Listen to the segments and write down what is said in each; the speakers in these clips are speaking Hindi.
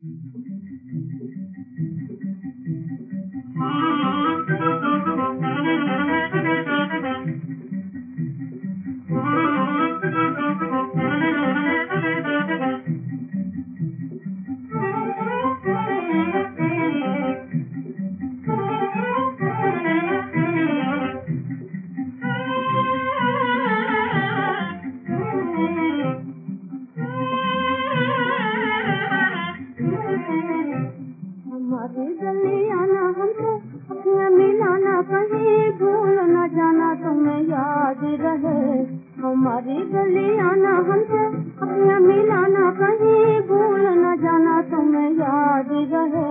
हमारी गली आना हमसे अखियाँ मिलाना, कहीं भूल न जाना तुम्हें याद रहे। हमारी गली आना हमसे अखियाँ मिलाना, कहीं भूल न जाना तुम्हें याद रहे।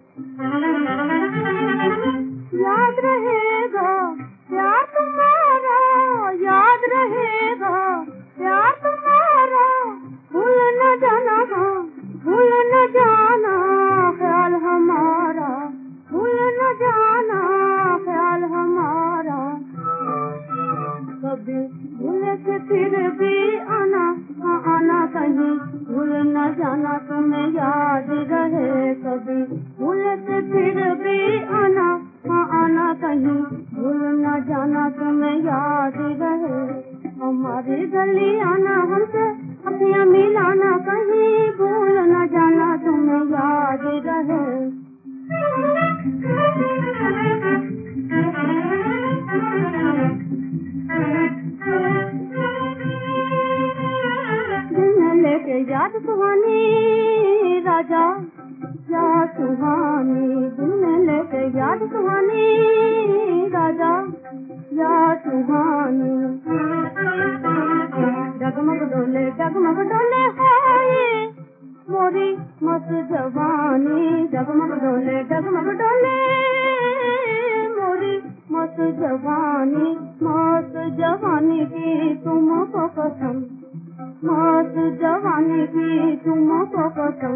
याद रहेगा प्यार तुम्हारा, याद रहेगा प्यार तुम्हारा, भूल न जाना, भूल न जाना ख्याल हमारा, भूल न जाना ख्याल हमारा। कभी भूले से फिर भी आना, हाँ आना कहीं भूल न जाना तुम्हें याद रहे। कभी भूले से फिर भी आना, हाँ आना कहीं भूल न जाना तुम्हें याद रहे। हमारी गली आना हमसे अखियाँ मिलाना, कहीं भूल न जाना तुम्हें याद रहे। दिल में लेके याद सुहानी राजा, याद सुहानी, दिल में लेके याद सुहानी राजा, याद सुहानी। डगमग डोले है मोरी मस्त जवानी, डगमग डोले मोरी मस्त जवानी, मस्त जवानी की तुमको कसम, मस्त जवानी की तुमको कसम।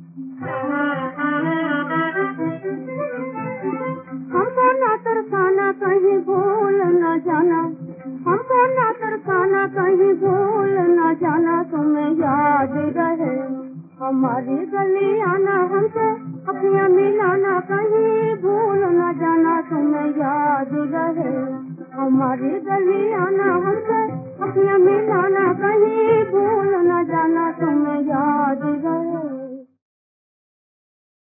हमको ना तरसाना कहीं भूल न जाना, हमको ना तरसाना कहीं भूल न जाना तुम्हें याद रहे। हमारी गली आना हमसे अखियाँ मिलाना, कहीं भूल न जाना तुम्हें याद रहे। हमारी गली आना हमसे अखियाँ मिलाना, कहीं भूल न जाना तुम्हें